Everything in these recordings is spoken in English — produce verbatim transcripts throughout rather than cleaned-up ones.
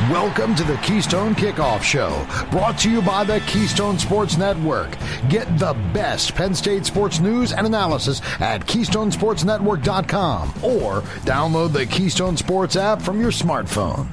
Welcome to the Keystone Kickoff Show, brought to you by the Keystone Sports Network. Get the best Penn State sports news and analysis at keystone sports network dot com or download the Keystone Sports app from your smartphone.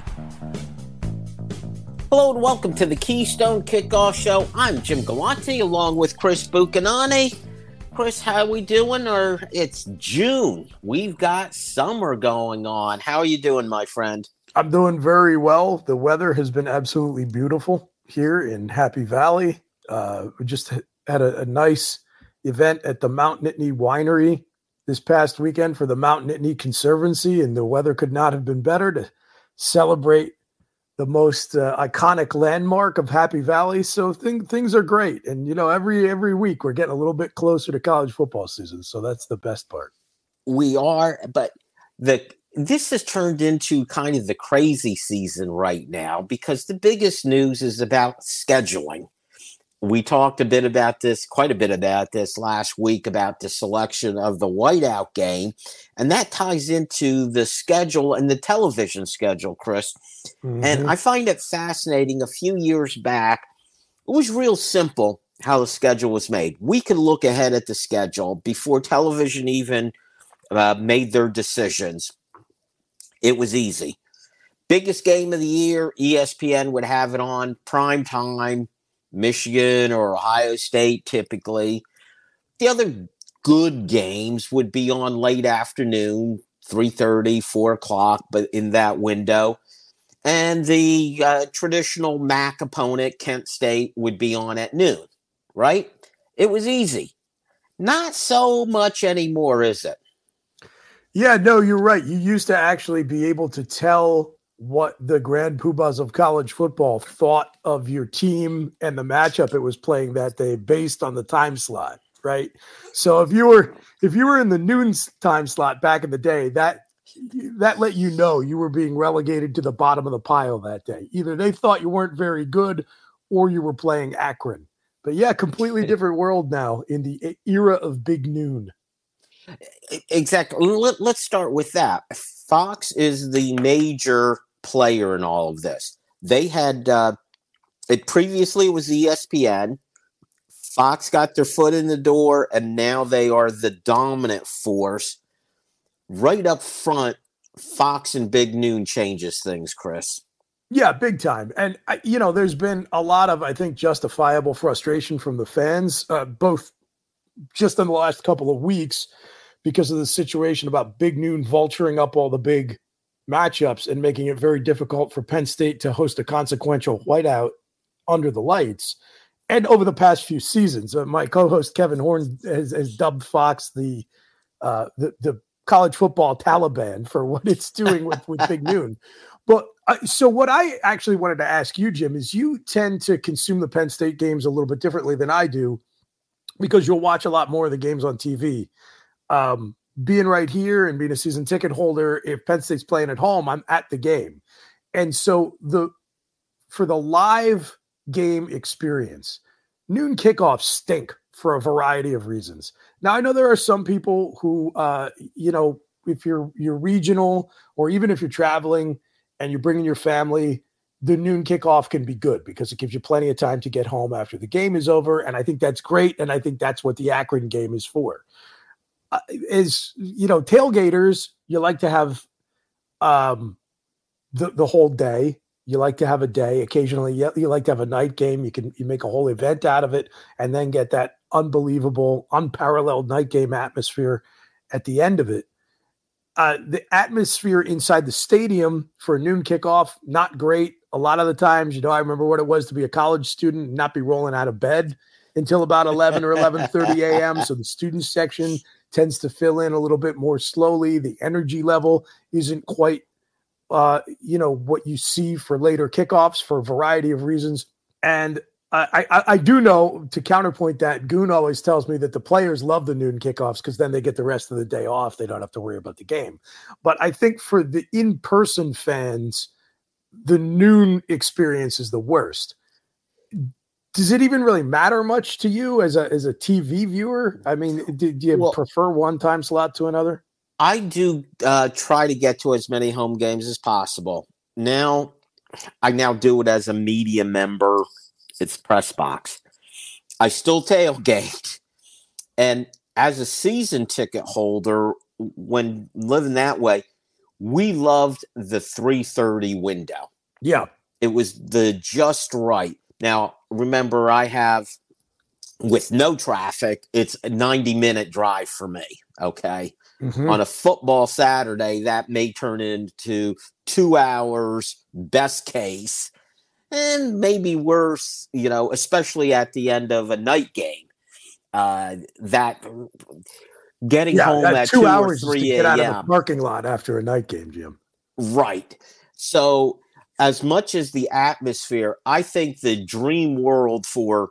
Hello and welcome to the Keystone Kickoff Show. I'm Jim Galante along with Chris Buchanani. Chris, how we doing? Or it's June. We've got summer going on. How are you doing, my friend? I'm doing very well. The weather has been absolutely beautiful here in Happy Valley. Uh, we just had a, a nice event at the Mount Nittany Winery this past weekend for the Mount Nittany Conservancy, and the weather could not have been better to celebrate the most uh, iconic landmark of Happy Valley. So thing, things are great. And, you know, every every week we're getting a little bit closer to college football season. So that's the best part. We are, but the this has turned into kind of the crazy season right now because the biggest news is about scheduling. We talked a bit about this, quite a bit about this last week about the selection of the whiteout game, and that ties into the schedule and the television schedule, Chris. Mm-hmm. And I find it fascinating. A few years back, it was real simple how the schedule was made. We could look ahead at the schedule before television even uh, made their decisions. It was easy. Biggest game of the year, E S P N would have it on prime time, Michigan or Ohio State typically. The other good games would be on late afternoon, three thirty, four o'clock, but in that window. And the uh, traditional M A C opponent, Kent State, would be on at noon, right? It was easy. Not so much anymore, is it? Yeah, no, you're right. You used to actually be able to tell what the grand poobahs of college football thought of your team and the matchup it was playing that day based on the time slot, right? So if you were if you were in the noon time slot back in the day, that that let you know you were being relegated to the bottom of the pile that day. Either they thought you weren't very good or you were playing Akron. But yeah, completely different world now in the era of Big Noon. Exactly. Let, let's start with that. Fox is the major player in all of this. They had uh, it previously was E S P N. Fox got their foot in the door, and now they are the dominant force. Right up front, Fox and Big Noon changes things, Chris. Yeah, big time. And, you know, there's been a lot of, I think, justifiable frustration from the fans, uh, both just in the last couple of weeks because of the situation about Big Noon vulturing up all the big matchups and making it very difficult for Penn State to host a consequential whiteout under the lights. And over the past few seasons, uh, my co-host Kevin Horn has, has dubbed Fox the, uh, the the college football Taliban for what it's doing with, with Big Noon. But uh, so what I actually wanted to ask you, Jim, is you tend to consume the Penn State games a little bit differently than I do because you'll watch a lot more of the games on T V. Um, being right here and being a season ticket holder, if Penn State's playing at home, I'm at the game. And so the for the live game experience, noon kickoffs stink for a variety of reasons. Now, I know there are some people who, uh, you know, if you're you're regional or even if you're traveling and you're bringing your family, the noon kickoff can be good because it gives you plenty of time to get home after the game is over. And I think that's great. And I think that's what the Akron game is for. Uh, is, you know, tailgaters, you like to have um, the, the whole day. You like to have a day. Occasionally, you, you like to have a night game. You can you make a whole event out of it and then get that unbelievable, unparalleled night game atmosphere at the end of it. Uh, the atmosphere inside the stadium for a noon kickoff, not great. A lot of the times, you know, I remember what it was to be a college student and not be rolling out of bed until about eleven or eleven thirty a.m. So the student section tends to fill in a little bit more slowly. The energy level isn't quite, uh, you know, what you see for later kickoffs for a variety of reasons. And I, I, I do know, to counterpoint that, Goon always tells me that the players love the noon kickoffs because then they get the rest of the day off. They don't have to worry about the game. But I think for the in-person fans, the noon experience is the worst. Does it even really matter much to you as a as a T V viewer? I mean, do, do you well, prefer one time slot to another? I do uh, try to get to as many home games as possible. Now, I now do it as a media member. It's press box. I still tailgate. And as a season ticket holder, when living that way, we loved the three thirty window. Yeah. It was the just right. Now, remember, I have, with no traffic, it's a ninety minute drive for me. Okay. Mm-hmm. On a football Saturday, that may turn into two hours, best case, and maybe worse, you know, especially at the end of a night game. Uh, that getting yeah, home at two, two hours or three to get a.m. out of the parking lot after a night game, Jim. Right. So as much as the atmosphere, I think the dream world for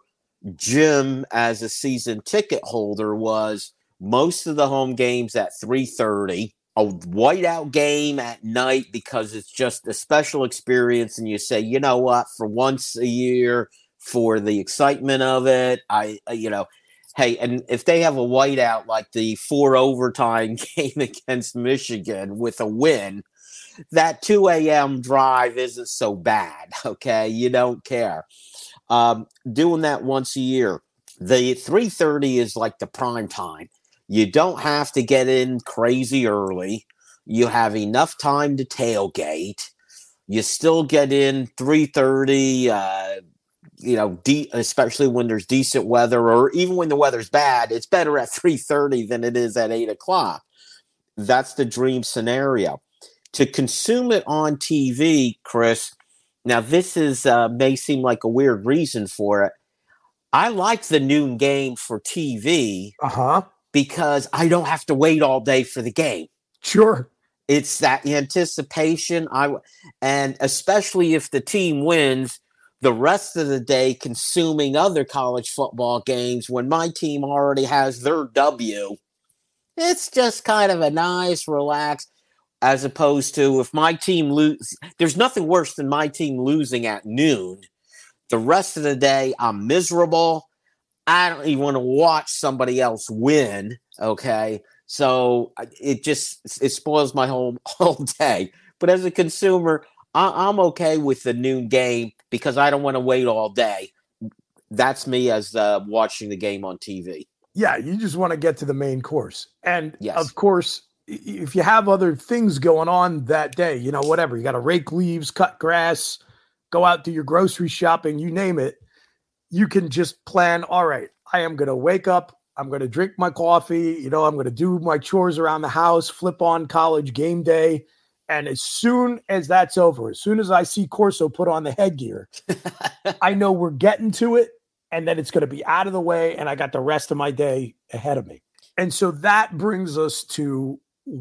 Jim as a season ticket holder was most of the home games at three thirty, a whiteout game at night because it's just a special experience. And you say, you know what, for once a year, for the excitement of it, I, you know, hey, and if they have a whiteout like the four overtime game against Michigan with a win, that two a.m. drive isn't so bad, okay? You don't care. Um, doing that once a year. The three thirty is like the prime time. You don't have to get in crazy early. You have enough time to tailgate. You still get in three thirty, uh, you know, de- especially when there's decent weather, or even when the weather's bad. It's better at three thirty than it is at eight o'clock. That's the dream scenario. To consume it on T V, Chris, now this is uh, may seem like a weird reason for it. I like the noon game for T V uh-huh. because I don't have to wait all day for the game. Sure. It's that anticipation. I and especially if the team wins, the rest of the day consuming other college football games when my team already has their W. It's just kind of a nice, relaxed, as opposed to if my team lose. There's nothing worse than my team losing at noon. The rest of the day, I'm miserable. I don't even want to watch somebody else win. Okay. So it just, it spoils my whole, whole day. But as a consumer, I, I'm okay with the noon game because I don't want to wait all day. That's me as uh, watching the game on T V. Yeah. You just want to get to the main course. And yes. Of course, if you have other things going on that day, you know, whatever, you got to rake leaves, cut grass, go out, do your grocery shopping, you name it, you can just plan, all right, I am going to wake up, I'm going to drink my coffee, you know, I'm going to do my chores around the house, flip on College Game Day. And as soon as that's over, as soon as I see Corso put on the headgear, I know we're getting to it, and then it's going to be out of the way, and I got the rest of my day ahead of me. And so that brings us to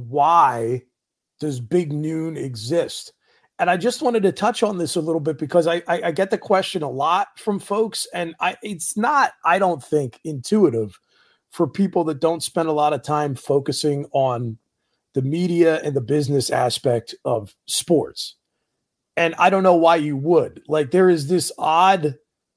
why does Big Noon exist? And I just wanted to touch on this a little bit because I, I, I get the question a lot from folks, and I it's not, I don't think, intuitive for people that don't spend a lot of time focusing on the media and the business aspect of sports. And I don't know why you would. Like, there is this odd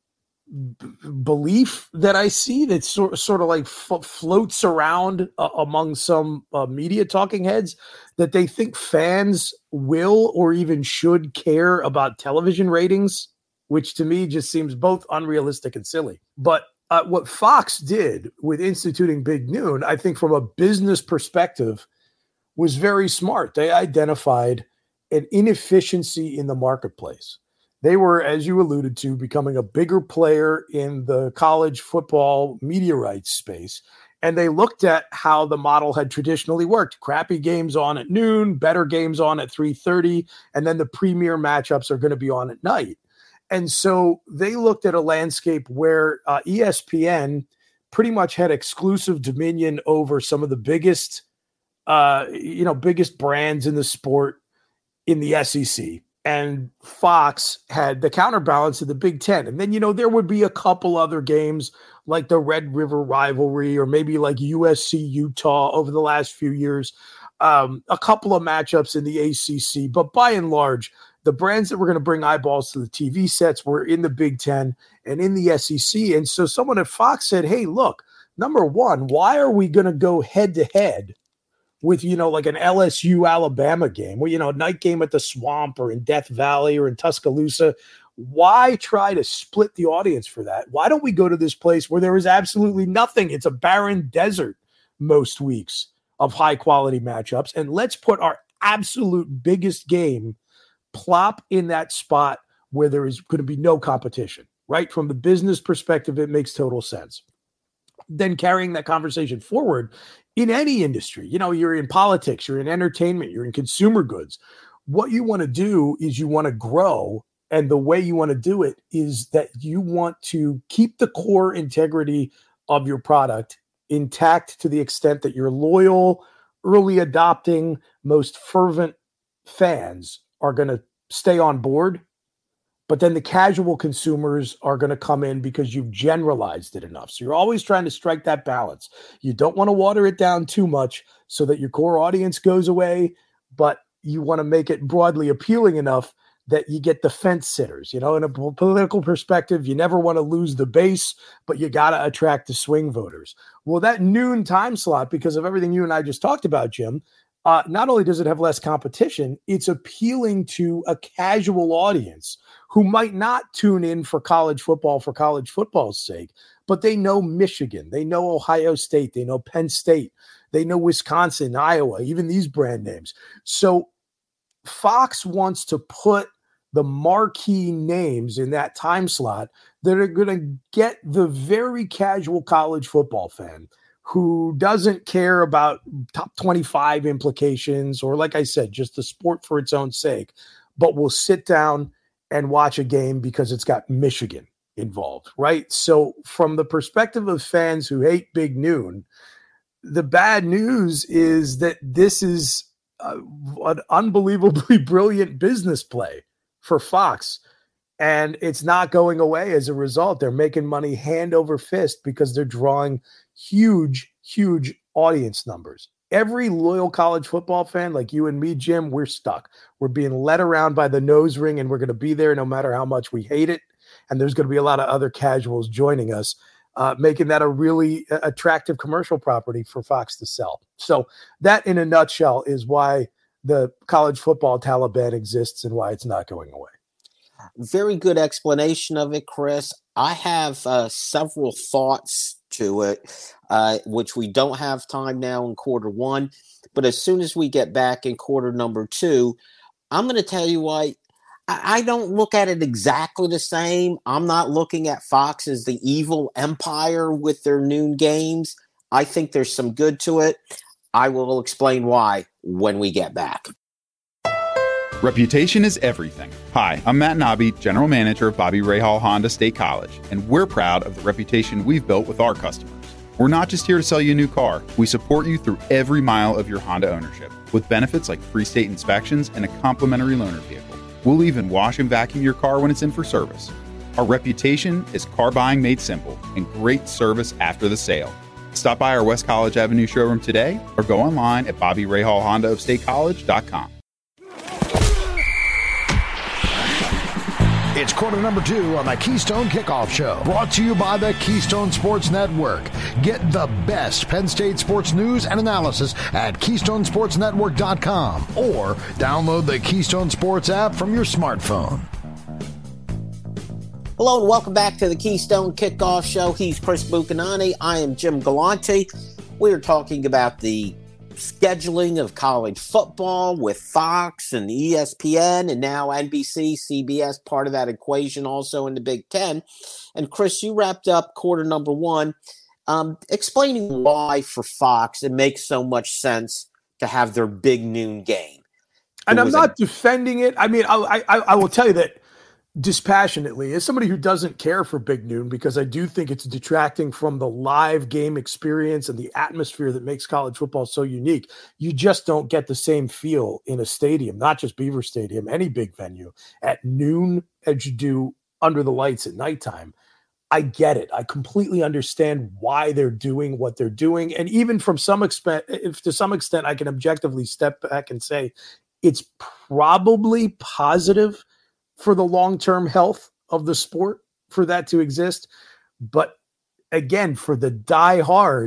b- belief that I see that sort, sort of like f- floats around uh, among some uh, media talking heads that they think fans will or even should care about television ratings, which to me just seems both unrealistic and silly. But uh, what Fox did with instituting Big Noon, I think from a business perspective, was very smart. They identified an inefficiency in the marketplace. They were, as you alluded to, becoming a bigger player in the college football media rights space. And they looked at how the model had traditionally worked. Crappy games on at noon, better games on at three thirty, and then the premier matchups are going to be on at night. And so they looked at a landscape where uh, E S P N pretty much had exclusive dominion over some of the biggest Uh, you know, biggest brands in the sport in the S E C. And Fox had the counterbalance of the Big Ten. And then, you know, there would be a couple other games like the Red River rivalry or maybe like U S C Utah over the last few years, um, a couple of matchups in the A C C. But by and large, the brands that were going to bring eyeballs to the T V sets were in the Big Ten and in the S E C. And so someone at Fox said, hey, look, number one, why are we going to go head to head with, you know, like an L S U Alabama game, where, you know, a night game at the Swamp or in Death Valley or in Tuscaloosa. Why try to split the audience for that? Why don't we go to this place where there is absolutely nothing? It's a barren desert most weeks of high quality matchups. And let's put our absolute biggest game plop in that spot where there is going to be no competition, right? From the business perspective, it makes total sense. Then carrying that conversation forward in any industry, you know, you're in politics, you're in entertainment, you're in consumer goods. What you want to do is you want to grow. And the way you want to do it is that you want to keep the core integrity of your product intact to the extent that your loyal, early adopting, most fervent fans are going to stay on board. But then the casual consumers are going to come in because you've generalized it enough. So you're always trying to strike that balance. You don't want to water it down too much so that your core audience goes away, but you want to make it broadly appealing enough that you get the fence sitters. You know, in a political perspective, you never want to lose the base, but you got to attract the swing voters. Well, that noon time slot, because of everything you and I just talked about, Jim, uh, not only does it have less competition, it's appealing to a casual audience who might not tune in for college football for college football's sake, but they know Michigan, they know Ohio State, they know Penn State, they know Wisconsin, Iowa, even these brand names. So Fox wants to put the marquee names in that time slot that are going to get the very casual college football fan who doesn't care about top twenty-five implications or, like I said, just the sport for its own sake, but will sit down and watch a game because it's got Michigan involved, right? So from the perspective of fans who hate Big Noon, the bad news is that this is uh, an unbelievably brilliant business play for Fox, and it's not going away as a result. They're making money hand over fist because they're drawing huge, huge audience numbers. Every loyal college football fan like you and me, Jim, we're stuck. We're being led around by the nose ring, and we're going to be there no matter how much we hate it. And there's going to be a lot of other casuals joining us, uh, making that a really attractive commercial property for Fox to sell. So that, in a nutshell, is why the college football Taliban exists and why it's not going away. Very good explanation of it, Chris. I have uh, several thoughts to it, uh, which we don't have time now in quarter one. But as soon as we get back in quarter number two, I'm going to tell you why I, I don't look at it exactly the same. I'm not looking at Fox as the evil empire with their noon games. I think there's some good to it. I will explain why when we get back. Reputation is everything. Hi, I'm Matt Nobby, General Manager of Bobby Rahal Honda State College, and we're proud of the reputation we've built with our customers. We're not just here to sell you a new car. We support you through every mile of your Honda ownership with benefits like free state inspections and a complimentary loaner vehicle. We'll even wash and vacuum your car when it's in for service. Our reputation is car buying made simple and great service after the sale. Stop by our West College Avenue showroom today or go online at bobby rahal honda of state college dot com. It's quarter number two on the Keystone Kickoff Show, brought to you by the Keystone Sports Network. Get the best Penn State sports news and analysis at keystone sports network dot com or download the Keystone Sports app from your smartphone. Hello and welcome back to the Keystone Kickoff Show. He's Chris Buchanani. I am Jim Galante. We are talking about the scheduling of college football with Fox and E S P N and now N B C, C B S, part of that equation also in the Big Ten. And Chris, you wrapped up quarter number one um, explaining why for Fox it makes so much sense to have their big noon game. And I'm not a- defending it. I mean, I, I, I will tell you that dispassionately, as somebody who doesn't care for Big Noon, because I do think it's detracting from the live game experience and the atmosphere that makes college football so unique. You just don't get the same feel in a stadium, not just Beaver Stadium, any big venue, at noon as you do under the lights at nighttime. I get it. I completely understand why they're doing what they're doing. And even from some extent, if to some extent, I can objectively step back and say it's probably positive for the long-term health of the sport for that to exist. But again, for the diehards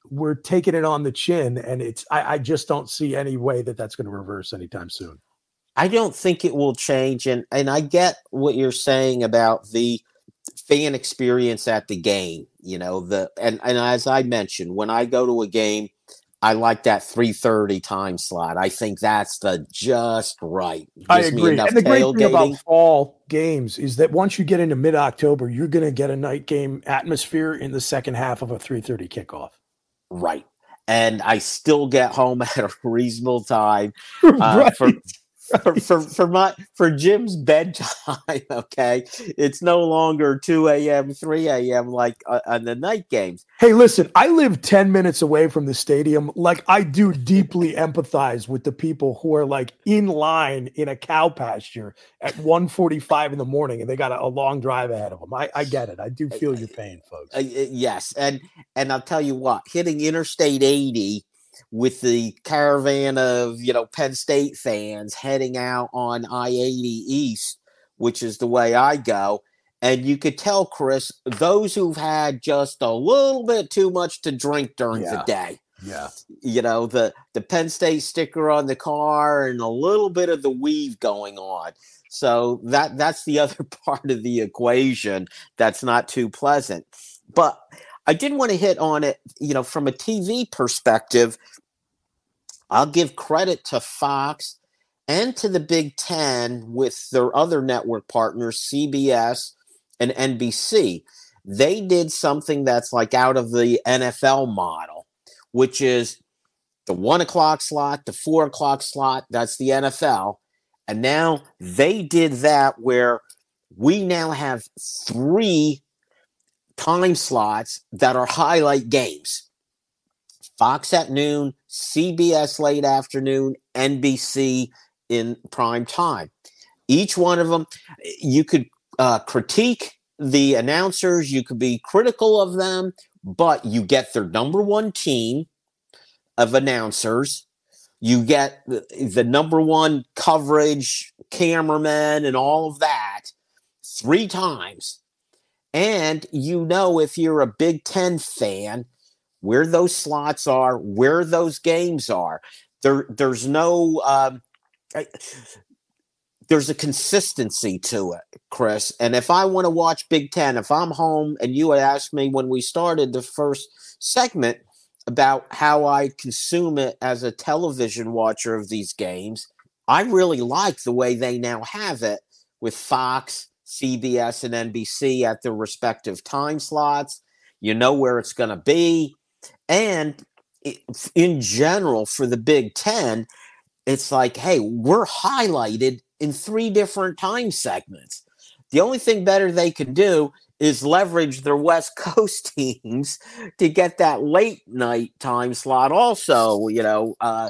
we're taking it on the chin, and it's I, I just don't see any way that that's going to reverse anytime soon. I don't think it will change, and and I get what you're saying about the fan experience at the game. You know, the and and as I mentioned, when I go to a game, I like that three thirty time slot. I think that's the just right. Gives I agree. Me and the great thing about fall games is that once you get into mid-October, you're going to get a night game atmosphere in the second half of a three thirty kickoff. Right. And I still get home at a reasonable time uh, right. for, for for for my for Jim's bedtime. Okay, it's no longer two a.m., three a.m. like uh, on the night games. Hey, listen, I live ten minutes away from the stadium. Like, I do deeply empathize with the people who are like in line in a cow pasture at one forty-five in the morning, and they got a, a long drive ahead of them. I, I get it. I do feel your pain, folks. Uh, yes, and and I'll tell you what, hitting Interstate eighty with the caravan of, you know, Penn State fans heading out on I eighty East, which is the way I go. And you could tell, Chris, those who've had just a little bit too much to drink during yeah. the day. Yeah. You know, the, the Penn State sticker on the car and a little bit of the weave going on. So that that's the other part of the equation that's not too pleasant. But I did want to hit on it, you know, from a T V perspective. I'll give credit to Fox and to the Big Ten with their other network partners, C B S and N B C. They did something that's like out of the N F L model, which is the one o'clock slot, the four o'clock slot. That's the N F L. And now they did that where we now have three time slots that are highlight games. Fox at noon, C B S late afternoon, N B C in prime time. Each one of them, you could uh, critique the announcers, you could be critical of them, but you get their number one team of announcers. You get the, the number one coverage, cameramen, and all of that three times. And you know, if you're a Big Ten fan, where those slots are, where those games are. There, there's no, um, there's a consistency to it, Chris. And if I want to watch Big Ten, if I'm home, and you had asked me when we started the first segment about how I consume it as a television watcher of these games, I really like the way they now have it with Fox, C B S, and N B C at their respective time slots. You know where it's going to be. And in general, for the Big Ten, it's like, hey, we're highlighted in three different time segments. The only thing better they can do is leverage their West Coast teams to get that late night time slot also, you know, uh,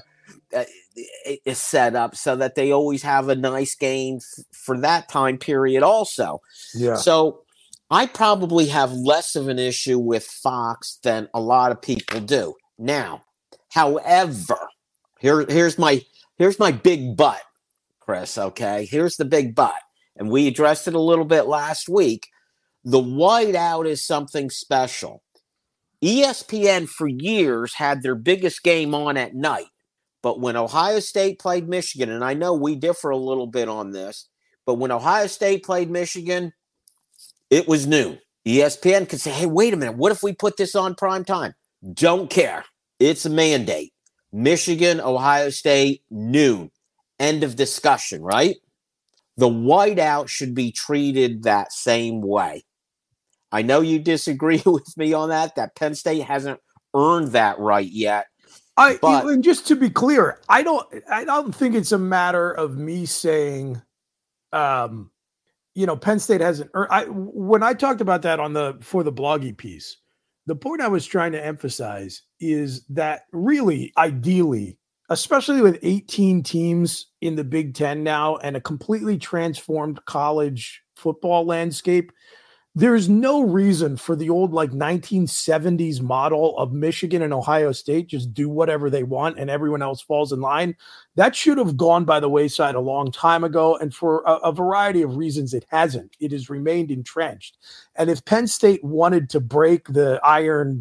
is set up so that they always have a nice game f- for that time period also. Yeah. So I probably have less of an issue with Fox than a lot of people do. Now, however, here, here's my here's my big but, Chris, okay? Here's the big but. And we addressed it a little bit last week. The whiteout is something special. E S P N for years had their biggest game on at night. But when Ohio State played Michigan, and I know we differ a little bit on this, but when Ohio State played Michigan, it was noon. E S P N could say, hey, wait a minute. What if we put this on prime time? Don't care. It's a mandate. Michigan, Ohio State, noon. End of discussion, right? The whiteout should be treated that same way. I know you disagree with me on that, that Penn State hasn't earned that right yet. I but, and just to be clear, I don't I don't think it's a matter of me saying um you know, Penn State hasn't earned. I when I talked about that on the for the bloggy piece, the point I was trying to emphasize is that really, ideally, especially with eighteen teams in the Big Ten now and a completely transformed college football landscape, there's no reason for the old like nineteen seventies model of Michigan and Ohio State just do whatever they want and everyone else falls in line. That should have gone by the wayside a long time ago. And for a, a variety of reasons, it hasn't. It has remained entrenched. And if Penn State wanted to break the iron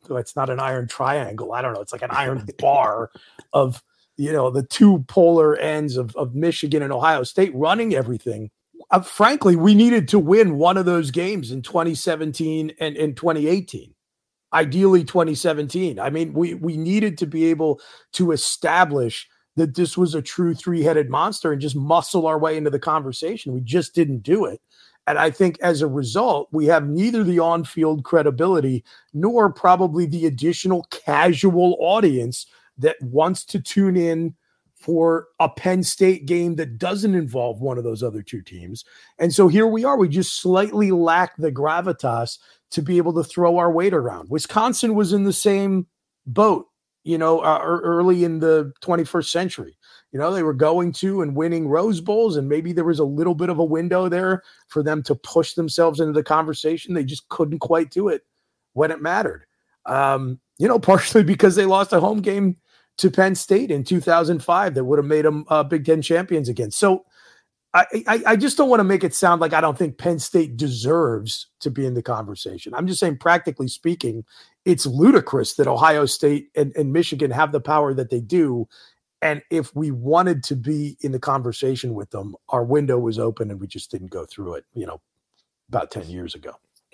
it's not an iron triangle. I don't know. It's like an iron bar of, you know, the two polar ends of, of Michigan and Ohio State running everything. Uh, frankly, we needed to win one of those games in twenty seventeen and in twenty eighteen. Ideally twenty seventeen. I mean, we we needed to be able to establish that this was a true three-headed monster and just muscle our way into the conversation. We just didn't do it. And I think as a result, we have neither the on-field credibility nor probably the additional casual audience that wants to tune in for a Penn State game that doesn't involve one of those other two teams. And so here we are. We just slightly lack the gravitas to be able to throw our weight around. Wisconsin was in the same boat, you know, uh, early in the twenty-first century. You know, they were going to and winning Rose Bowls, and maybe there was a little bit of a window there for them to push themselves into the conversation. They just couldn't quite do it when it mattered. Um, you know, partially because they lost a home game to Penn State in two thousand five that would have made them uh, Big Ten champions again. So I, I, I just don't want to make it sound like I don't think Penn State deserves to be in the conversation. I'm just saying, practically speaking, it's ludicrous that Ohio State and, and Michigan have the power that they do. And if we wanted to be in the conversation with them, our window was open and we just didn't go through it, you know, about ten years ago.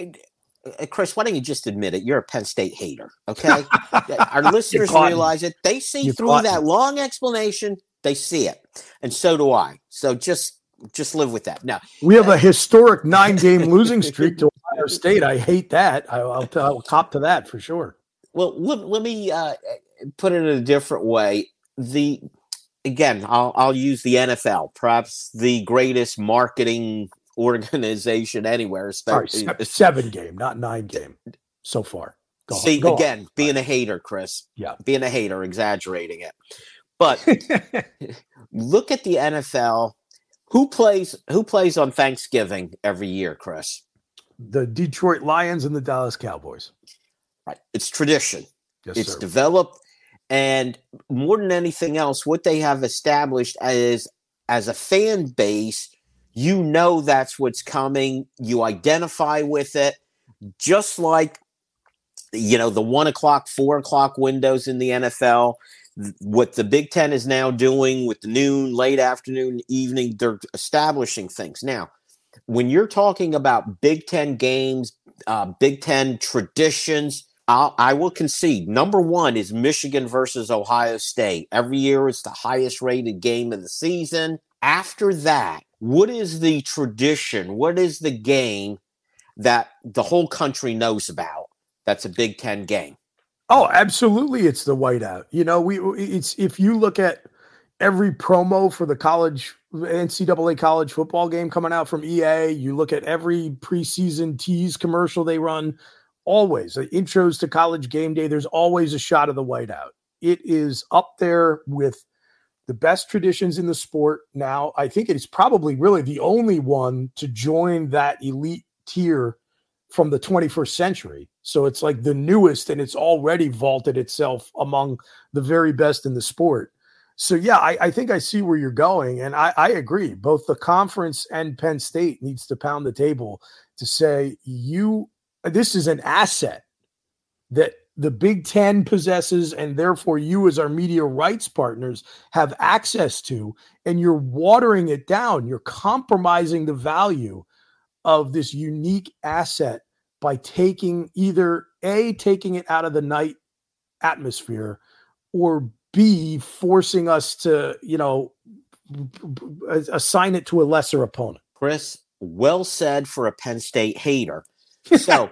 Uh, Chris, why don't you just admit it? You're a Penn State hater, okay? Our listeners realize it. They see you through that me. long explanation. They see it. And so do I. So just just live with that. Now, we have uh, a historic nine-game losing streak to Ohio State. I hate that. I, I'll, I'll cop to that for sure. Well, let, let me uh, put it in a different way. The Again, I'll, I'll use the N F L, perhaps the greatest marketing organization anywhere. Sorry, seven game, not nine game so far. Go See, on, again, on. being a hater, Chris. Yeah. Being a hater, exaggerating it. But look at the N F L. Who plays who plays on Thanksgiving every year, Chris? The Detroit Lions and the Dallas Cowboys. Right. It's tradition. Yes, it's sir. developed. And more than anything else, what they have established as as a fan base, you know that's what's coming. You identify with it, just like, you know, the one o'clock, four o'clock windows in the N F L. What the Big Ten is now doing with the noon, late afternoon, evening, they're establishing things. Now, when you're talking about Big Ten games, uh, Big Ten traditions, I'll, I will concede. Number one is Michigan versus Ohio State. Every year it's the highest rated game of the season. After that, what is the tradition? What is the game that the whole country knows about that's a Big Ten game? Oh, absolutely. It's the whiteout. You know, we it's if you look at every promo for the college N C double A college football game coming out from E A, you look at every preseason tease commercial they run, always the intros to College Game Day, there's always a shot of the whiteout. It is up there with the best traditions in the sport. Now, I think it is probably really the only one to join that elite tier from the twenty-first century. So it's like the newest, and it's already vaulted itself among the very best in the sport. So yeah, I, I think I see where you're going. And I, I agree. Both the conference and Penn State needs to pound the table to say, you, this is an asset that the Big Ten possesses, and therefore you as our media rights partners have access to, and you're watering it down. You're compromising the value of this unique asset by taking either A, taking it out of the night atmosphere, or B, forcing us to, you know, assign it to a lesser opponent. Chris, well said for a Penn State hater. So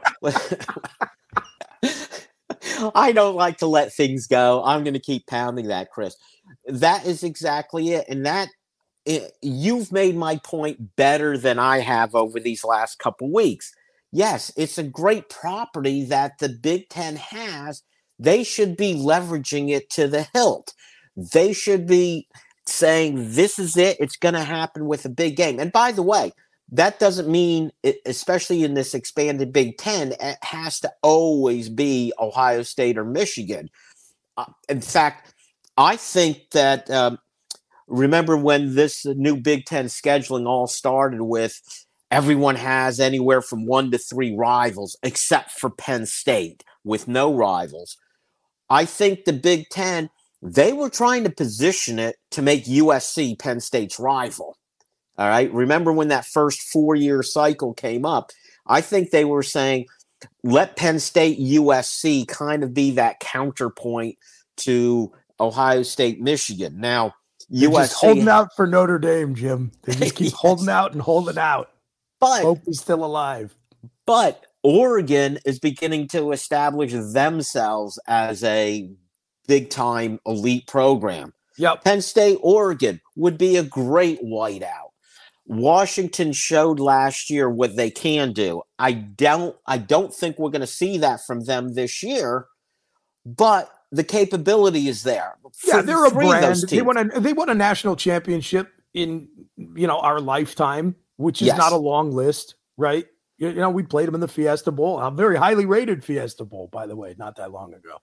I don't like to let things go. I'm going to keep pounding that, Chris. That is exactly it. And that it, you've made my point better than I have over these last couple weeks. Yes, it's a great property that the Big Ten has. They should be leveraging it to the hilt. They should be saying, this is it. It's going to happen with a big game. And by the way, that doesn't mean, especially in this expanded Big Ten, it has to always be Ohio State or Michigan. Uh, in fact, I think that, um, remember when this new Big Ten scheduling all started with everyone has anywhere from one to three rivals except for Penn State. with no rivals. I think the Big Ten, they were trying to position it to make U S C Penn State's rival. All right. Remember when that first four-year cycle came up? I think they were saying, let Penn State U S C kind of be that counterpoint to Ohio State, Michigan. Now, They're U S C just holding out for Notre Dame, Jim. They just keep yes. holding out and holding out. But hope is still alive. But Oregon is beginning to establish themselves as a big-time elite program. Yep. Penn State, Oregon would be a great whiteout. Washington showed last year what they can do. I don't I don't think we're going to see that from them this year, but the capability is there. Yeah, For they're a three of brand. those They teams. won a they won a national championship in you know our lifetime, which is Yes. not a long list, right? You, you know, we played them in the Fiesta Bowl, a very highly rated Fiesta Bowl, by the way, not that long ago.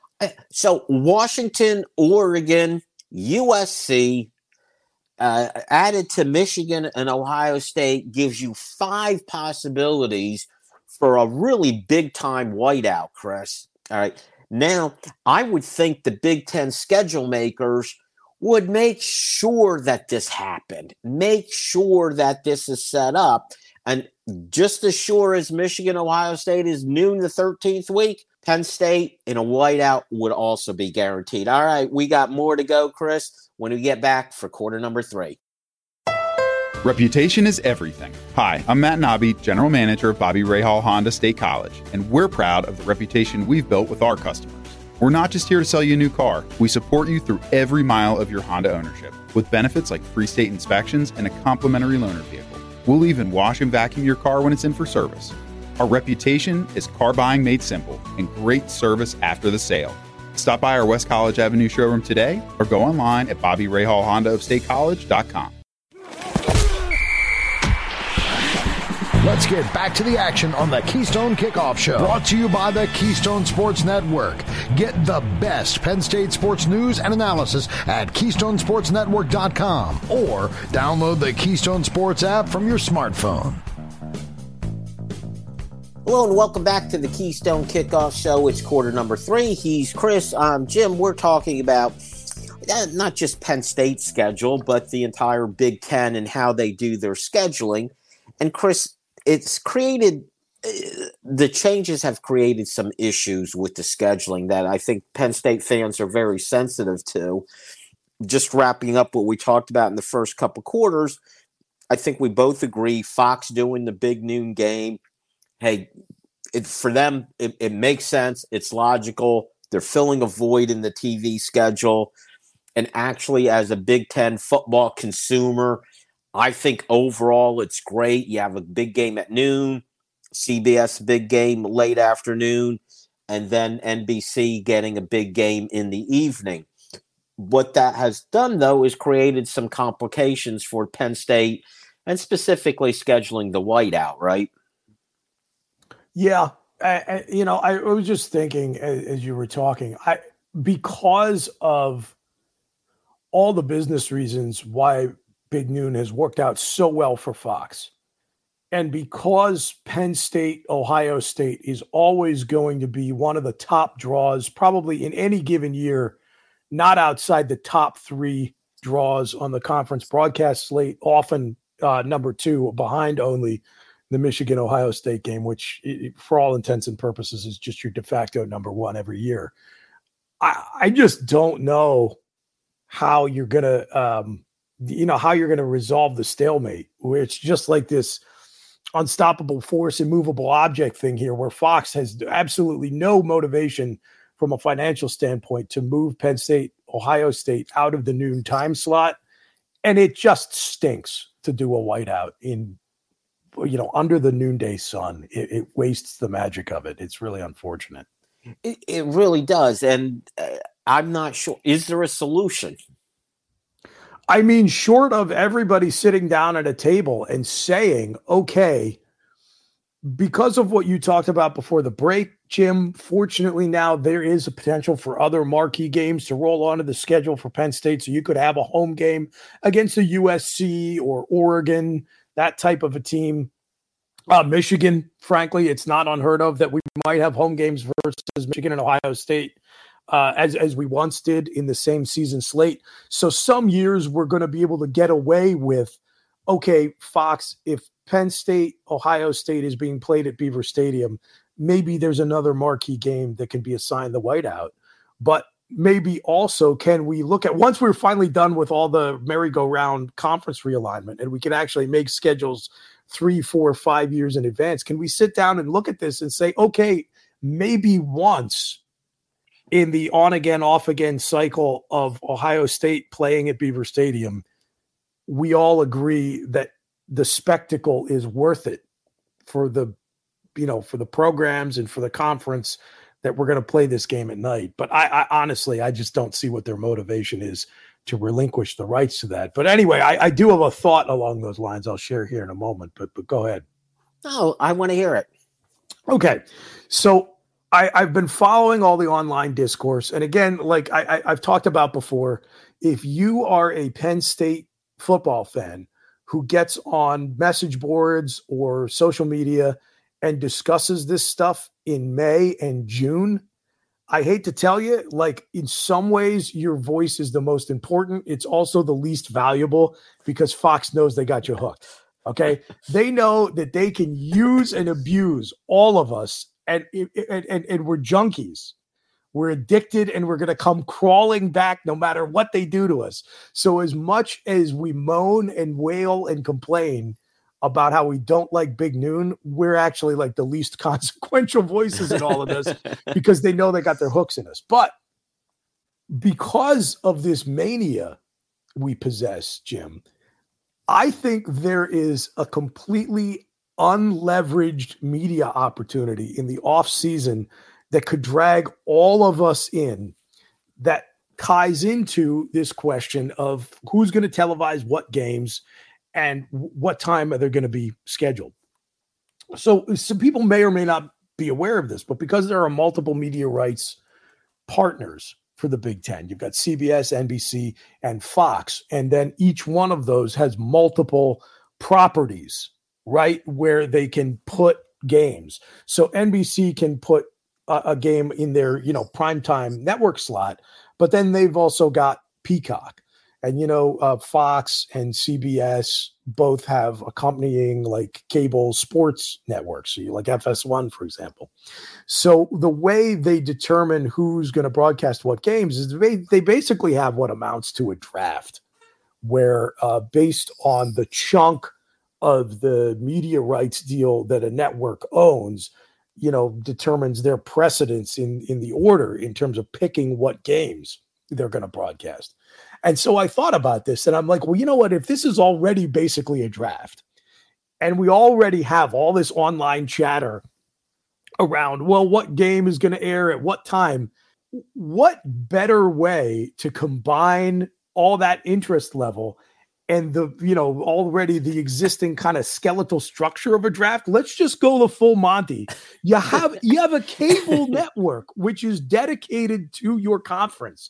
So Washington, Oregon, U S C, uh, added to Michigan and Ohio State gives you five possibilities for a really big-time whiteout, Chris. All right. Now, I would think the Big Ten schedule makers would make sure that this happened, make sure that this is set up. And just as sure as Michigan, Ohio State is noon the thirteenth week, Penn State in a whiteout would also be guaranteed. All right, we got more to go, Chris, when we get back for quarter number three. Reputation is everything. Hi, I'm Matt Nobby, General Manager of Bobby Rahal Honda State College, and we're proud of the reputation we've built with our customers. We're not just here to sell you a new car. We support you through every mile of your Honda ownership with benefits like free state inspections and a complimentary loaner vehicle. We'll even wash and vacuum your car when it's in for service. Our reputation is car buying made simple and great service after the sale. Stop by our West College Avenue showroom today or go online at Bobby Rahal Honda of State College dot com. Let's get back to the action on the Keystone Kickoff Show. Brought to you by the Keystone Sports Network. Get the best Penn State sports news and analysis at Keystone Sports Network dot com or download the Keystone Sports app from your smartphone. Hello and welcome back to the Keystone Kickoff Show. It's quarter number three. He's Chris. I'm Jim. We're talking about uh, not just Penn State's schedule, but the entire Big Ten and how they do their scheduling. And Chris, it's created, uh, the changes have created some issues with the scheduling that I think Penn State fans are very sensitive to. Just wrapping up what we talked about in the first couple quarters, I think we both agree Fox doing the big noon game, hey, it, for them, it, it makes sense. It's logical. They're filling a void in the T V schedule. And actually, as a Big Ten football consumer, I think overall it's great. You have a big game at noon, C B S big game late afternoon, and then N B C getting a big game in the evening. What that has done, though, is created some complications for Penn State and specifically scheduling the whiteout, right? Yeah. I, I, you know, I was just thinking as, as you were talking, I because of all the business reasons why Big Noon has worked out so well for Fox. And because Penn State, Ohio State is always going to be one of the top draws, probably in any given year, not outside the top three draws on the conference broadcast slate, often uh, number two behind only the Michigan, Ohio State game, which it, for all intents and purposes is just your de facto number one every year. I, I just don't know how you're going to, um, you know, how you're going to resolve the stalemate, where it's just like this unstoppable force, immovable object thing here, where Fox has absolutely no motivation from a financial standpoint to move Penn State, Ohio State out of the noon time slot. And it just stinks to do a whiteout in, you know, under the noonday sun. It, it wastes the magic of it. It's really unfortunate. It, it really does. And uh, I'm not sure. Is there a solution? I mean, short of everybody sitting down at a table and saying, okay, because of what you talked about before the break, Jim, fortunately now there is a potential for other marquee games to roll onto the schedule for Penn State. So you could have a home game against a U S C or Oregon, that type of a team. Uh, Michigan, frankly, it's not unheard of that we might have home games versus Michigan and Ohio State uh, as, as we once did in the same season slate. So some years we're going to be able to get away with, okay, Fox, if Penn State, Ohio State is being played at Beaver Stadium, maybe there's another marquee game that can be assigned the whiteout. But maybe also can we look at, once we're finally done with all the merry-go-round conference realignment and we can actually make schedules three, four, five years in advance, can we sit down and look at this and say, okay, maybe once in the on-again, off-again cycle of Ohio State playing at Beaver Stadium, we all agree that the spectacle is worth it for the, you know, for the programs and for the conference that we're going to play this game at night. But I, I honestly, I just don't see what their motivation is to relinquish the rights to that. But anyway, I, I do have a thought along those lines I'll share here in a moment, but, but go ahead. Oh, I want to hear it. Okay. So I, I've been following all the online discourse. And again, like I, I, I've talked about before, if you are a Penn State football fan who gets on message boards or social media and discusses this stuff in May and June, I hate to tell you, like in some ways, your voice is the most important. It's also the least valuable because Fox knows they got you hooked. Okay. They know that they can use and abuse all of us, and, and, and, and we're junkies. We're addicted and we're going to come crawling back no matter what they do to us. So as much as we moan and wail and complain about how we don't like Big Noon, we're actually like the least consequential voices in all of this because they know they got their hooks in us. But because of this mania we possess, Jim, I think there is a completely unleveraged media opportunity in the off season that could drag all of us in, that ties into this question of who's going to televise what games and what time are they going to be scheduled. So some people may or may not be aware of this, but because there are multiple media rights partners for the Big Ten, you've got C B S, N B C, and Fox, and then each one of those has multiple properties, right, where they can put games. So N B C can put a, a game in their, you know, primetime network slot, but then they've also got Peacock. And, you know, uh, Fox and C B S both have accompanying like cable sports networks, so you like F S one, for example. So the way they determine who's going to broadcast what games is they, they basically have what amounts to a draft where uh, based on the chunk of the media rights deal that a network owns, you know, determines their precedence in, in the order in terms of picking what games they're going to broadcast. And so I thought about this and I'm like, well, you know what, if this is already basically a draft and we already have all this online chatter around, well, what game is going to air at what time, what better way to combine all that interest level and the, you know, already the existing kind of skeletal structure of a draft? Let's just go the full Monty. You have, you have a cable network, which is dedicated to your conference.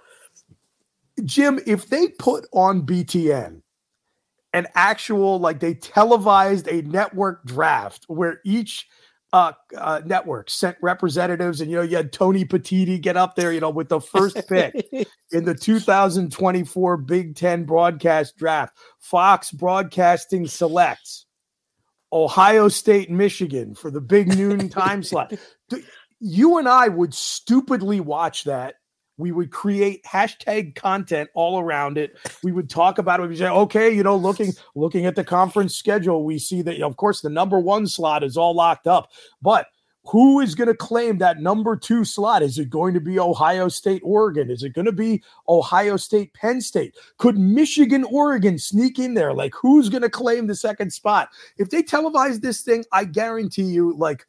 Jim, if they put on B T N an actual, like they televised a network draft where each uh, uh, network sent representatives and, you know, you had Tony Petitti get up there, you know, with the first pick in the two thousand twenty-four Big Ten broadcast draft, Fox Broadcasting selects Ohio State, Michigan for the Big Noon time slot. You and I would stupidly watch that. We would create hashtag content all around it. We would talk about it. We'd say, okay, you know, looking looking at the conference schedule, we see that, of course, the number one slot is all locked up. But who is going to claim that number two slot? Is it going to be Ohio State, Oregon? Is it going to be Ohio State, Penn State? Could Michigan, Oregon sneak in there? Like, who's going to claim the second spot? If they televise this thing, I guarantee you, like,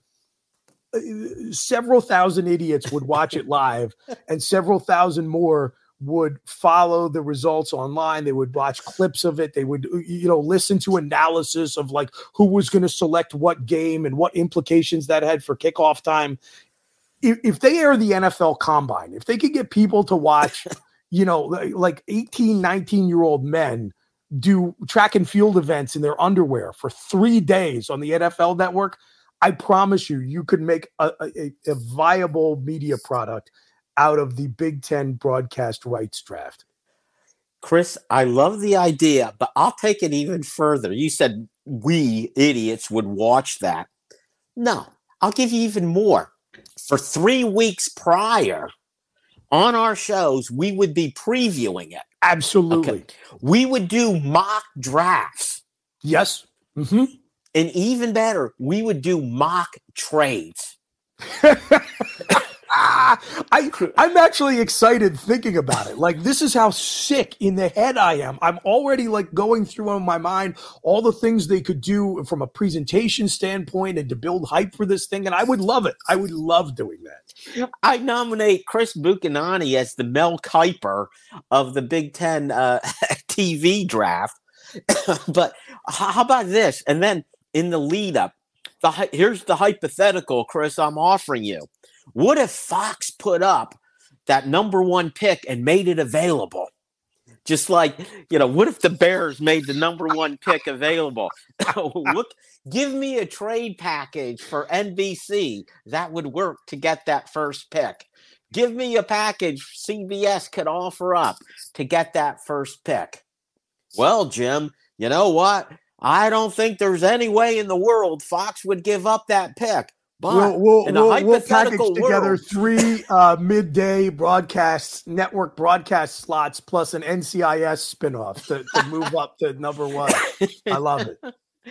several thousand idiots would watch it live and several thousand more would follow the results online. They would watch clips of it. They would, you know, listen to analysis of like who was going to select what game and what implications that had for kickoff time. If, if they air the N F L Combine, if they could get people to watch, you know, like eighteen, nineteen year old men do track and field events in their underwear for three days on the N F L Network, I promise you, you could make a, a, a viable media product out of the Big Ten broadcast rights draft. Chris, I love the idea, but I'll take it even further. You said we idiots would watch that. No, I'll give you even more. For three weeks prior on our shows, we would be previewing it. Absolutely. Okay. We would do mock drafts. Yes. Mm-hmm. And even better, we would do mock trades. Ah, I, I'm actually excited thinking about it. Like, this is how sick in the head I am. I'm already like going through in my mind all the things they could do from a presentation standpoint and to build hype for this thing. And I would love it. I would love doing that. I nominate Chris Buchanani as the Mel Kiper of the Big Ten uh, T V draft. But how about this? And then in the lead up, the, here's the hypothetical, Chris, I'm offering you. What if Fox put up that number one pick and made it available? Just like, you know, what if the Bears made the number one pick available? Look, give me a trade package for N B C that would work to get that first pick. Give me a package C B S could offer up to get that first pick. Well, Jim, you know what? I don't think there's any way in the world Fox would give up that pick. But we'll, we'll, in a we'll, we'll package hypothetical together world, three uh, midday broadcasts, network broadcast slots, plus an N C I S spinoff to, to move up to number one. I love it.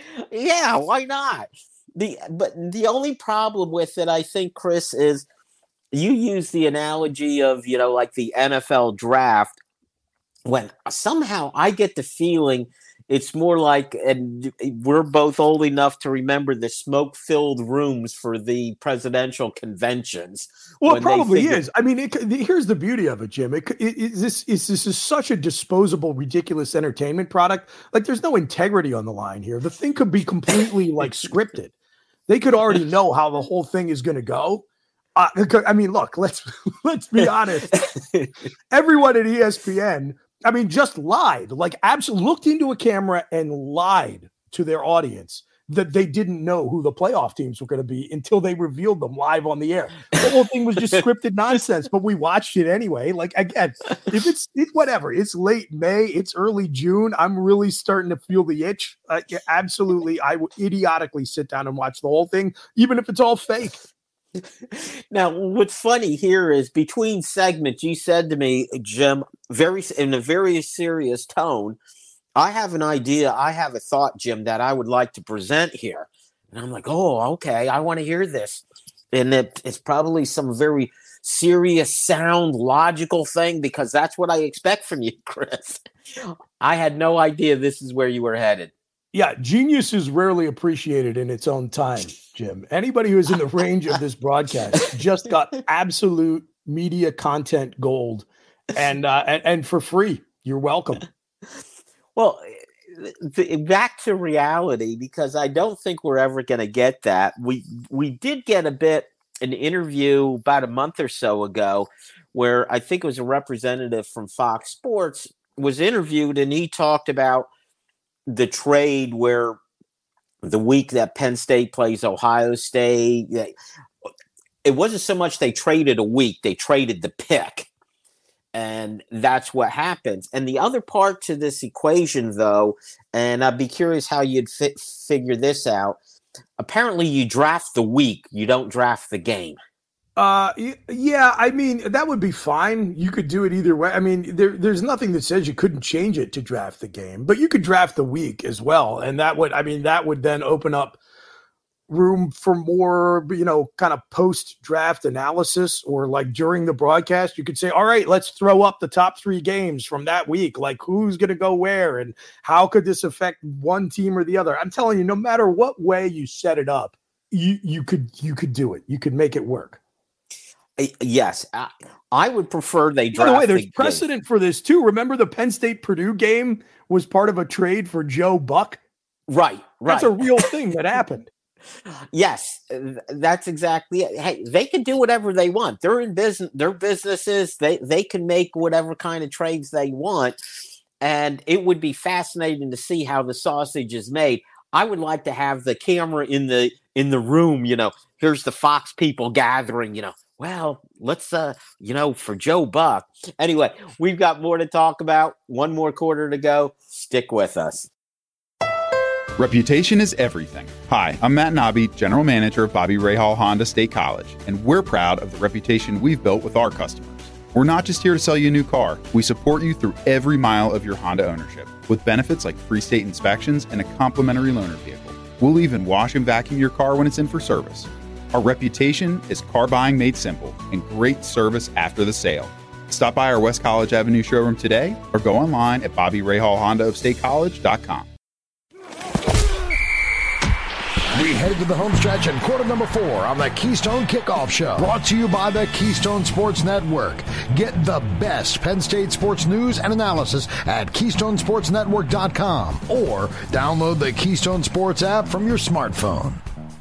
Yeah, why not? The but the only problem with it, I think, Chris, is you use the analogy of, you know, like the N F L draft, when somehow I get the feeling it's more like, and we're both old enough to remember the smoke-filled rooms for the presidential conventions. Well, it probably figure- is. I mean, it, here's the beauty of it, Jim. It, it, it, this, is, this is such a disposable, ridiculous entertainment product. Like, there's no integrity on the line here. The thing could be completely, like, scripted. They could already know how the whole thing is going to go. Uh, I mean, look, let's let's be honest. Everyone at E S P N, I mean, just lied, like absolutely looked into a camera and lied to their audience that they didn't know who the playoff teams were going to be until they revealed them live on the air. The whole thing was just scripted nonsense, but we watched it anyway. Like, again, if it's it, whatever, it's late May, it's early June. I'm really starting to feel the itch. Uh, yeah, absolutely. I would idiotically sit down and watch the whole thing, even if it's all fake. Now, what's funny here is between segments, you said to me, Jim, very in a very serious tone, I have an idea, I have a thought, Jim, that I would like to present here. And I'm like, oh, okay, I want to hear this. And it, it's probably some very serious, sound, logical thing, because that's what I expect from you, Chris. I had no idea this is where you were headed. Yeah, genius is rarely appreciated in its own time, Jim. Anybody who's in the range of this broadcast just got absolute media content gold, and uh, and, and for free. You're welcome. Well, th- back to reality, because I don't think we're ever going to get that. We we did get a bit an interview about a month or so ago where I think it was a representative from Fox Sports was interviewed, and he talked about the trade where the week that Penn State plays Ohio State, it wasn't so much they traded a week, they traded the pick. And that's what happens. And the other part to this equation, though, and I'd be curious how you'd fi- figure this out. Apparently you draft the week, you don't draft the game. Uh, yeah, I mean, that would be fine. You could do it either way. I mean, there, there's nothing that says you couldn't change it to draft the game, but you could draft the week as well. And that would, I mean, that would then open up room for more, you know, kind of post-draft analysis, or like during the broadcast, you could say, all right, let's throw up the top three games from that week. Like, who's going to go where and how could this affect one team or the other? I'm telling you, no matter what way you set it up, you, you could, you could do it. You could make it work. Yes, I, I would prefer they draft. By the way, there's the precedent game. For this too. Remember the Penn State Purdue game was part of a trade for Joe Buck? Right, right. That's a real thing that happened. Yes, that's exactly it. Hey, they can do whatever they want. They're in business. Their businesses. They they can make whatever kind of trades they want. and it would be fascinating to see how the sausage is made. I would like to have the camera in the in the room, you know, here's the Fox people gathering, you know, well, let's, uh, you know, for Joe Buck. Anyway, we've got more to talk about. One more quarter to go. Stick with us. Reputation is everything. Hi, I'm Matt Nobby, General Manager of Bobby Rahal Honda State College, and we're proud of the reputation we've built with our customers. We're not just here to sell you a new car. We support you through every mile of your Honda ownership with benefits like free state inspections and a complimentary loaner vehicle. We'll even wash and vacuum your car when it's in for service. Our reputation is car buying made simple and great service after the sale. Stop by our West College Avenue showroom today or go online at Bobby Rahal Honda of State College dot com. We head to the home stretch in quarter number four on the Keystone Kickoff Show. Brought to you by the Keystone Sports Network. Get the best Penn State sports news and analysis at Keystone Sports Network dot com or download the Keystone Sports app from your smartphone.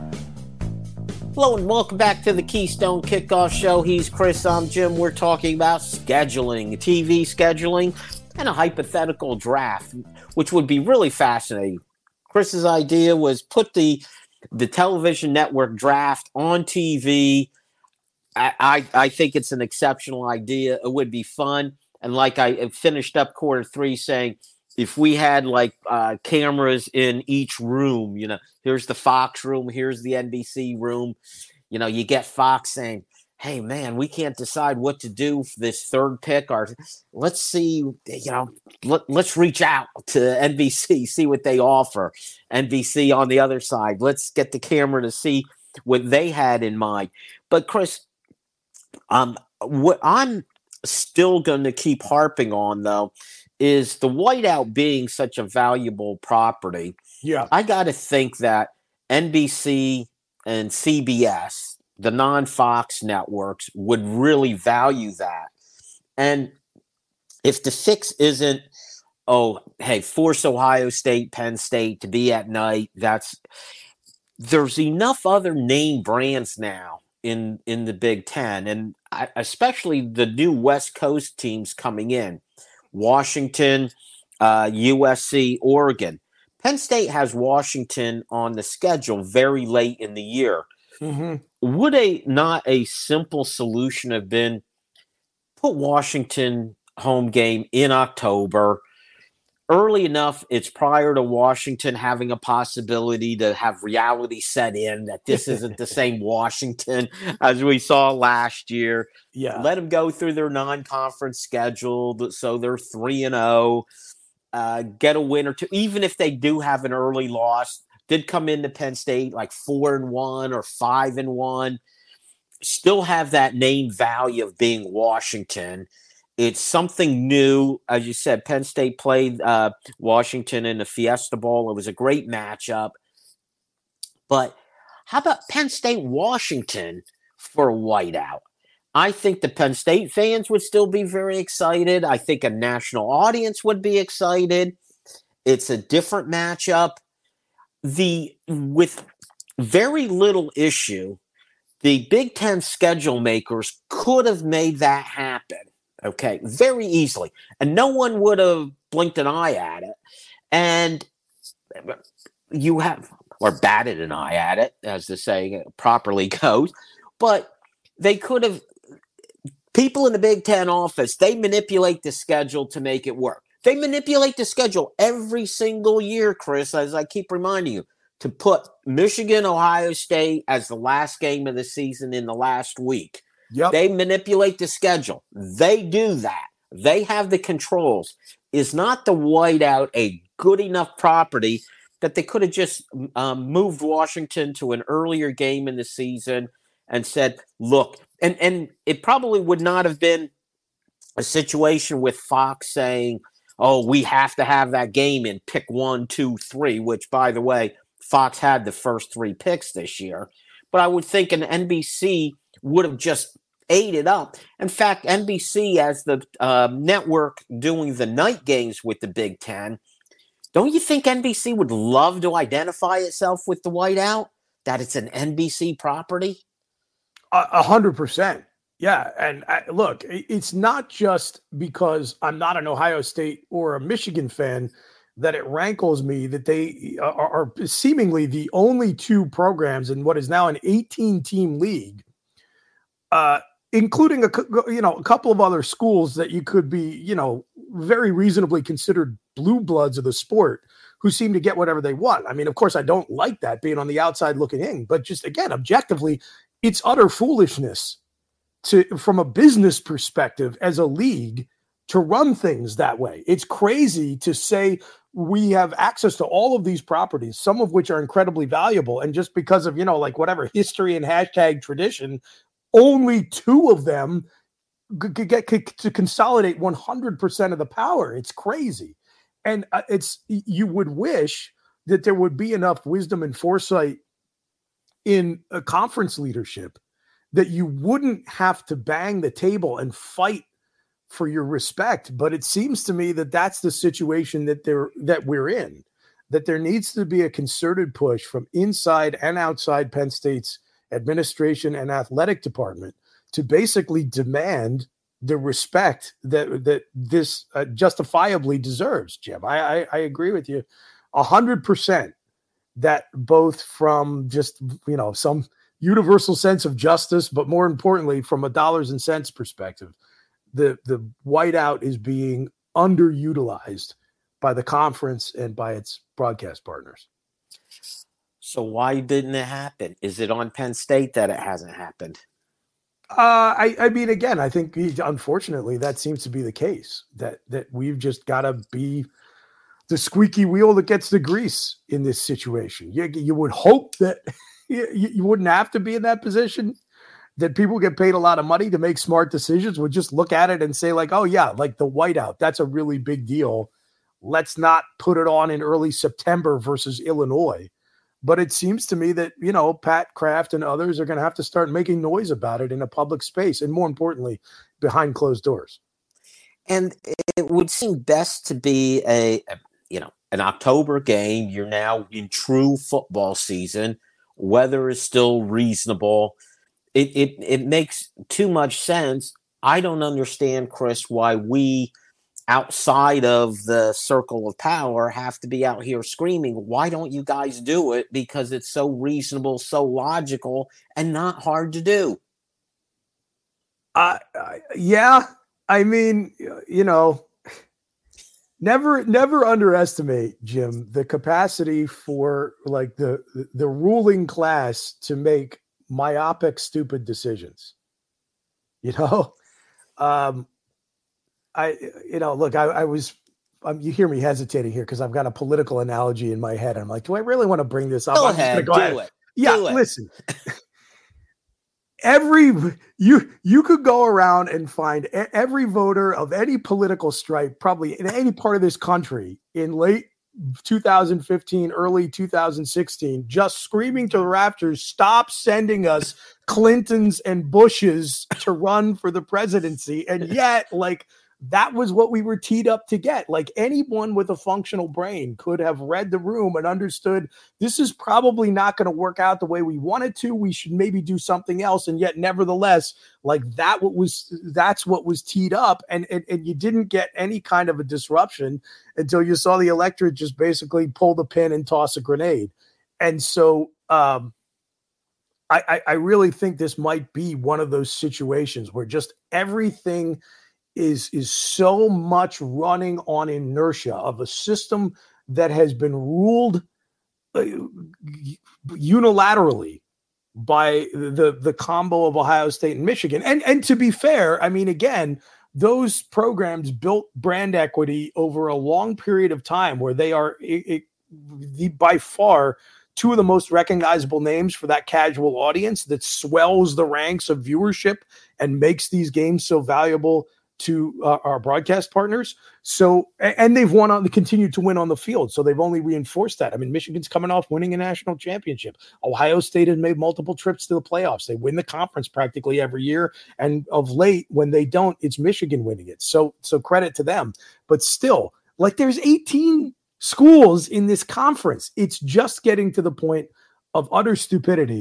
Hello and welcome back to the Keystone Kickoff Show. He's Chris, I'm Jim. We're talking about scheduling, T V scheduling, and a hypothetical draft, which would be really fascinating. Chris's idea was put the the television network draft on T V. I, I, I think it's an exceptional idea. It would be fun. And like I finished up quarter three saying, if we had like uh, cameras in each room, you know, here's the Fox room, here's the N B C room, you know, you get Fox saying, hey, man, we can't decide what to do for this third pick. Or let's see, you know, let, let's reach out to N B C, see what they offer. N B C on the other side. Let's get the camera to see what they had in mind. But, Chris, um, what I'm still going to keep harping on, though, is the whiteout being such a valuable property. Yeah. I got to think that N B C and C B S, the non-Fox networks, would really value that. And if the fix isn't, oh, hey, force Ohio State, Penn State to be at night, that's there's enough other name brands now in, in the Big Ten, and I, especially the new West Coast teams coming in, Washington, uh, U S C, Oregon. Penn State has Washington on the schedule very late in the year. Mm-hmm. Would a not a simple solution have been put Washington home game in October early enough? It's prior to Washington having a possibility to have reality set in that this isn't the same Washington as we saw last year. Yeah, let them go through their non-conference schedule, so they're three and zero. Uh, get a win or two, even if they do have an early loss. Did come into Penn State like four and one or five and one, still have that name value of being Washington. It's something new. As you said, Penn State played uh, Washington in the Fiesta Bowl. It was a great matchup. But how about Penn State, Washington for a whiteout? I think the Penn State fans would still be very excited. I think a national audience would be excited. It's a different matchup. The with very little issue, the Big Ten schedule makers could have made that happen, okay, very easily. And no one would have blinked an eye at it. And you have, or batted an eye at it, as the saying properly goes. But they could have, people in the Big Ten office, they manipulate the schedule to make it work. They manipulate the schedule every single year, Chris, as I keep reminding you, to put Michigan, Ohio State as the last game of the season in the last week. Yep. They manipulate the schedule. They do that. They have the controls. Is not the whiteout a good enough property that they could have just um, moved Washington to an earlier game in the season and said, look, and, and it probably would not have been a situation with Fox saying, oh, we have to have that game in pick one, two, three, which, by the way, Fox had the first three picks this year. But I would think an N B C would have just ate it up. In fact, N B C, as the uh, network doing the night games with the Big Ten, don't you think N B C would love to identify itself with the whiteout, that it's an N B C property? A hundred percent. Yeah, and I, look, it's not just because I'm not an Ohio State or a Michigan fan that it rankles me that they are, are seemingly the only two programs in what is now an eighteen-team league, uh, including a you know a couple of other schools that you could be you know very reasonably considered blue bloods of the sport, who seem to get whatever they want. I mean, of course, I don't like that being on the outside looking in, but just again, objectively, it's utter foolishness to, from a business perspective as a league, to run things that way. It's crazy to say we have access to all of these properties, some of which are incredibly valuable. And just because of, you know, like whatever history and hashtag tradition, only two of them could get to consolidate one hundred percent of the power. It's crazy. And uh, it's, you would wish that there would be enough wisdom and foresight in a conference leadership that you wouldn't have to bang the table and fight for your respect. But it seems to me that that's the situation that they're, that we're in, that there needs to be a concerted push from inside and outside Penn State's administration and athletic department to basically demand the respect that, that this uh, justifiably deserves, Jim. I, I, I agree with you a hundred percent that both from just, you know, some universal sense of justice, but more importantly, from a dollars and cents perspective, the, the whiteout is being underutilized by the conference and by its broadcast partners. So why didn't it happen? Is it on Penn State that it hasn't happened? Uh, I, I mean, again, I think unfortunately that seems to be the case, that, that we've just got to be the squeaky wheel that gets the grease in this situation. You, you would hope that you, you wouldn't have to be in that position, that people get paid a lot of money to make smart decisions would just look at it and say like, oh yeah, like the whiteout, that's a really big deal. Let's not put it on in early September versus Illinois. But it seems to me that, you know, Pat Kraft and others are going to have to start making noise about it in a public space, and more importantly, behind closed doors. And it would seem best to be a, a you know, an October game. You're now in true football season. Weather is still reasonable. It, it, it makes too much sense. I don't understand, Chris, why we outside of the circle of power have to be out here screaming, why don't you guys do it? Because it's so reasonable, so logical, and not hard to do. Uh, yeah. I mean, you know, never, never underestimate, Jim, the capacity for like the, the ruling class to make myopic, stupid decisions. You know, um, I, you know, look, I, I was, um, you hear me hesitating here because I've got a political analogy in my head. I'm like, do I really want to bring this up? Go I'm ahead, go do ahead. it. Yeah, do it. Listen, every, you, you could go around and find every voter of any political stripe, probably in any part of this country in late two thousand fifteen, early two thousand sixteen, just screaming to the rafters, stop sending us Clintons and Bushes to run for the presidency. And yet, like, that was what we were teed up to get. Like, anyone with a functional brain could have read the room and understood this is probably not going to work out the way we wanted to. We should maybe do something else. And yet, nevertheless, like that what was that's what was teed up. And, and, and you didn't get any kind of a disruption until you saw the electorate just basically pull the pin and toss a grenade. And so um, I, I really think this might be one of those situations where just everything is is so much running on inertia of a system that has been ruled uh, unilaterally by the the combo of Ohio State and Michigan. And and to be fair, I mean, again, those programs built brand equity over a long period of time where they are it, it, the, by far two of the most recognizable names for that casual audience that swells the ranks of viewership and makes these games so valuable to uh, our broadcast partners. So, and they've won on, they continue to win on the field. So they've only reinforced that. I mean, Michigan's coming off winning a national championship. Ohio State has made multiple trips to the playoffs. They win the conference practically every year. And of late, when they don't, it's Michigan winning it. So, so credit to them, but still, like, there's eighteen schools in this conference. It's just getting to the point of utter stupidity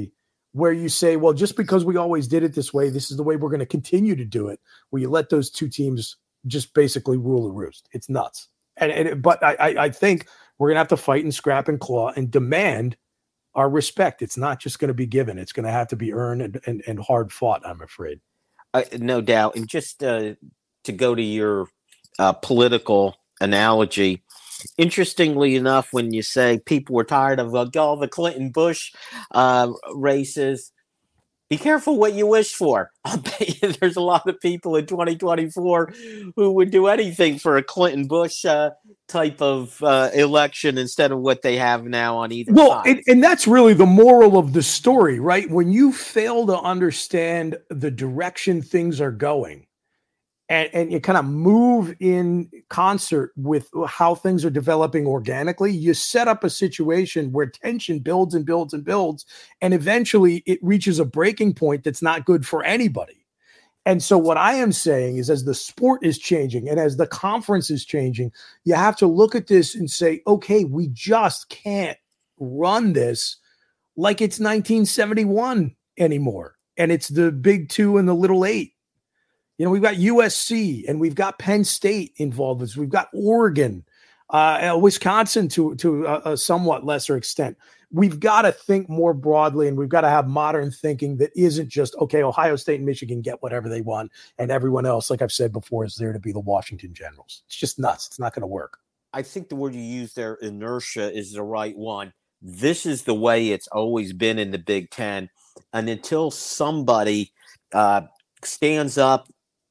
where you say, well, just because we always did it this way, this is the way we're going to continue to do it, where you let those two teams just basically rule the roost. It's nuts. And, and it, but I, I, I think we're going to have to fight and scrap and claw and demand our respect. It's not just going to be given. It's going to have to be earned and, and, and hard fought, I'm afraid. Uh, no doubt. And just uh, to go to your uh, political analogy, interestingly enough, when you say people were tired of uh, all the Clinton Bush uh, races, be careful what you wish for. I'll bet you there's a lot of people in twenty twenty-four who would do anything for a Clinton Bush uh, type of uh, election instead of what they have now on either well, side. And, and that's really the moral of the story, right? When you fail to understand the direction things are going, and, and you kind of move in concert with how things are developing organically, you set up a situation where tension builds and builds and builds, and eventually it reaches a breaking point that's not good for anybody. And so what I am saying is, as the sport is changing and as the conference is changing, you have to look at this and say, okay, we just can't run this like it's nineteen seventy-one anymore. And it's the big two and the little eight. You know, we've got U S C and we've got Penn State involved. We've got Oregon, uh, Wisconsin to, to a, a somewhat lesser extent. We've got to think more broadly, and we've got to have modern thinking that isn't just, okay, Ohio State and Michigan get whatever they want, and everyone else, like I've said before, is there to be the Washington Generals. It's just nuts. It's not going to work. I think the word you use there, inertia, is the right one. This is the way it's always been in the Big Ten. And until somebody uh, stands up,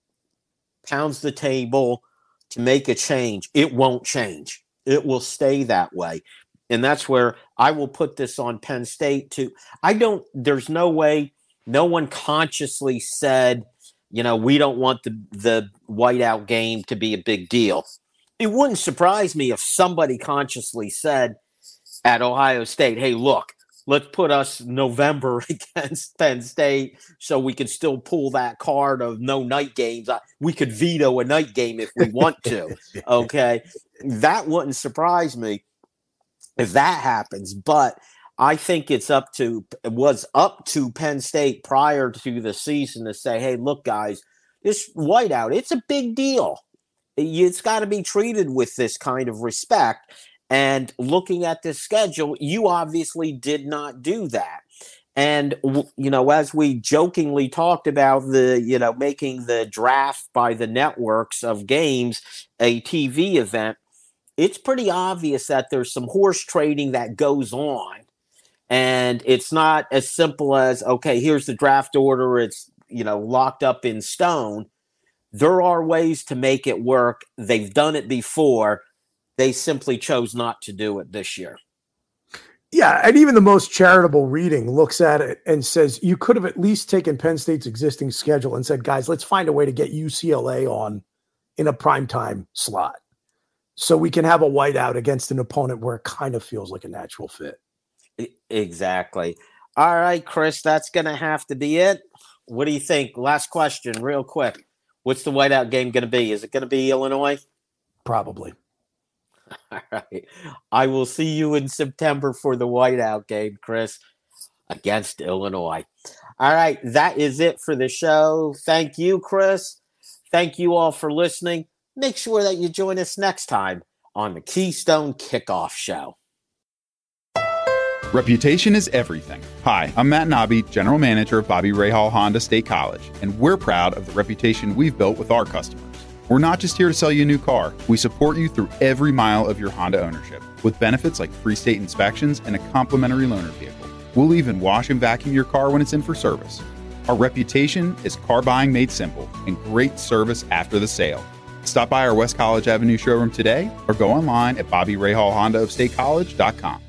pounds the table to make a change, it won't change. It will stay that way. And that's where I will put this on Penn State too. I don't, there's no way, no one consciously said, you know, we don't want the, the whiteout game to be a big deal. It wouldn't surprise me if somebody consciously said at Ohio State, hey, look, let's put us November against Penn State so we can still pull that card of no night games. We could veto a night game if we want to. Okay. That wouldn't surprise me if that happens. But I think it's up to, it was up to Penn State prior to the season to say, hey, look, guys, this whiteout, it's a big deal. It's got to be treated with this kind of respect. And looking at this schedule, you obviously did not do that. And, you know, as we jokingly talked about the, you know, making the draft by the networks of games a T V event, it's pretty obvious that there's some horse trading that goes on. And it's not as simple as, okay, here's the draft order. It's, you know, locked up in stone. There are ways to make it work. They've done it before. They simply chose not to do it this year. Yeah, and even the most charitable reading looks at it and says you could have at least taken Penn State's existing schedule and said, guys, let's find a way to get U C L A on in a primetime slot so we can have a whiteout against an opponent where it kind of feels like a natural fit. Exactly. All right, Chris, that's going to have to be it. What do you think? Last question, real quick. What's the whiteout game going to be? Is it going to be Illinois? Probably. All right. I will see you in September for the whiteout game, Chris, against Illinois. All right. That is it for the show. Thank you, Chris. Thank you all for listening. Make sure that you join us next time on the Keystone Kickoff Show. Reputation is everything. Hi, I'm Matt Nobby, General Manager of Bobby Rahal Honda State College, and we're proud of the reputation we've built with our customers. We're not just here to sell you a new car. We support you through every mile of your Honda ownership with benefits like free state inspections and a complimentary loaner vehicle. We'll even wash and vacuum your car when it's in for service. Our reputation is car buying made simple and great service after the sale. Stop by our West College Avenue showroom today or go online at bobby rahal honda of state college dot com.